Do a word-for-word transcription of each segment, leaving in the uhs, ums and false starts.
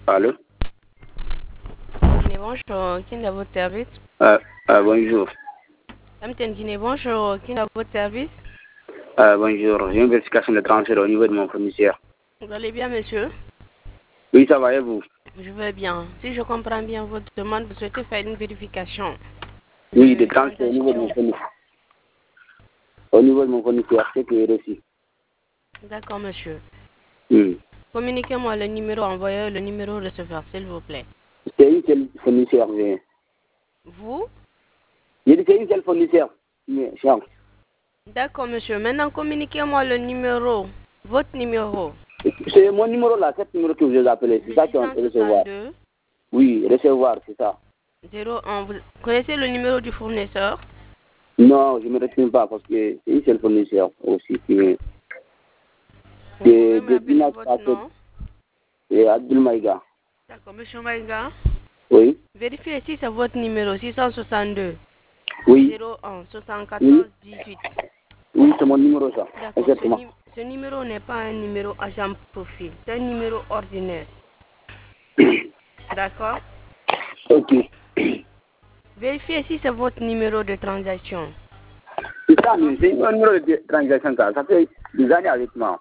Allô? Guinée, bonjour. Qui est à votre service? euh, euh, Bonjour. Amten Guinée, bonjour. Qui est à votre service? euh, Bonjour. J'ai une vérification de transfert au niveau de mon fournisseur. Vous allez bien, monsieur? Oui, ça va et vous? Je vais bien. Si je comprends bien votre demande, vous souhaitez faire une vérification. Oui, de de transfert au niveau de mon transaction. fournisseur. Au niveau de mon fournisseur, c'est que j'ai reçu. D'accord, monsieur. Hmm. Communiquez-moi le numéro envoyeur, le numéro receveur, s'il vous plaît. C'est une seule fournisseur. J'ai Vous? j'ai dit c'est une seule fournisseur. Mais, Charles, D'accord, monsieur. Maintenant, communiquez-moi le numéro. Votre numéro. c'est mon numéro là, cet numéro que vous avez appelé. C'est Le ça six qu'on cent peut recevoir. soixante-deux Oui, recevoir, c'est ça. zéro un. Vous connaissez le numéro du fournisseur? Non, je ne me retiens pas parce que c'est une seule fournisseur aussi. Qui Vous c'est pouvez de m'appeler dimanche votre passé. nom? C'est Abdul Maïga. D'accord, monsieur Maïga. Oui, Vérifiez si c'est votre numéro six cent soixante-deux oui, zéro un oui. soixante-quatorze dix-huit. Oui, c'est mon numéro ça. D'accord, ce, Exactement. nu- ce numéro n'est pas un numéro agent profil, c'est un numéro ordinaire. D'accord? Ok. Vérifiez si c'est votre numéro de transaction. C'est ça, mais c'est un numéro de transaction ça. Ça fait des années avec moi.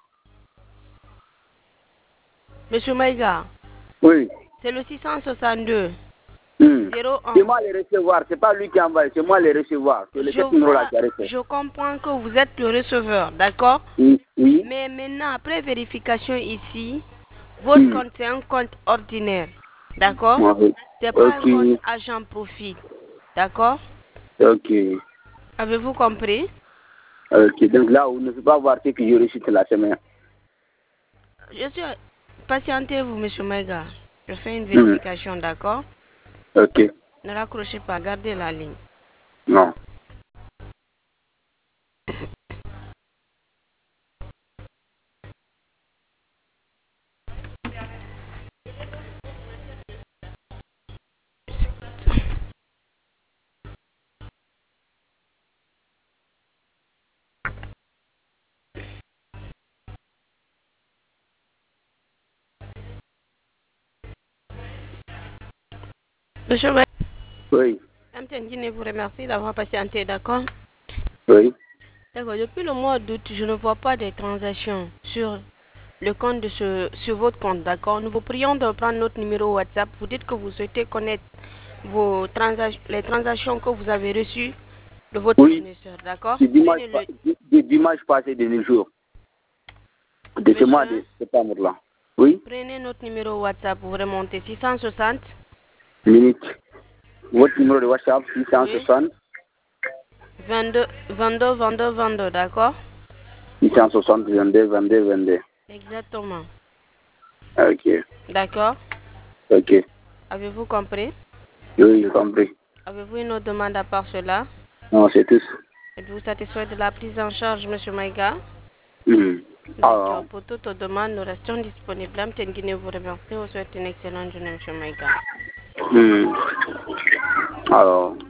Monsieur Maïga, Oui. c'est le six cent soixante-deux Hmm. zéro C'est un. moi les recevoir. C'est pas lui qui envoie, c'est moi les recevoir. C'est le Je cet numéro-là vois, qui a reçu. je comprends que vous êtes le receveur, d'accord? Oui. Oui. Mais maintenant, après vérification ici, votre Hmm. compte c'est un compte ordinaire, d'accord? Ah, oui. C'est pas un compte Ok. agent profil, d'accord? Ok. Avez-vous compris? Ok. Donc là, on ne peut pas voir ce que j'ai reçu la semaine. Je suis... Patientez-vous, monsieur Maïga. Je fais une Hmm. vérification, d'accord? Ok. Ne raccrochez pas, gardez la ligne. Non. Monsieur Maïga, Oui. je vous remercie d'avoir patienté, d'accord? Oui. D'accord, depuis le mois d'août, je ne vois pas de transactions sur le compte de ce, sur votre compte, d'accord? Nous vous prions de prendre notre numéro WhatsApp. Vous dites que vous souhaitez connaître vos transac- les transactions que vous avez reçues de votre Oui. fournisseur, d'accord? C'est dimanche, Prenez pa- le, de dimanche passé de nos jours. De ce mois monsieur, de septembre-là. Oui. prenez notre numéro WhatsApp, vous remontez six cent soixante. Minute. Votre numéro de WhatsApp, six cent Oui. soixante, vingt-deux, vingt-deux, vingt-deux, vingt-deux, d'accord? six cent soixante, vingt-deux, vingt-deux, vingt-deux. Exactement. Ok. D'accord? Ok. Avez-vous compris? Oui, j'ai compris. Avez-vous une autre demande à part cela? Non, c'est tout. Êtes-vous satisfait de la prise en charge, monsieur Maïga? Hmm. D'accord. Alors, Pour toute autre demande, nous restons disponibles. Amten Guinée vous remercie. Vous souhaite une excellente journée, monsieur Maïga. hmm. Alors.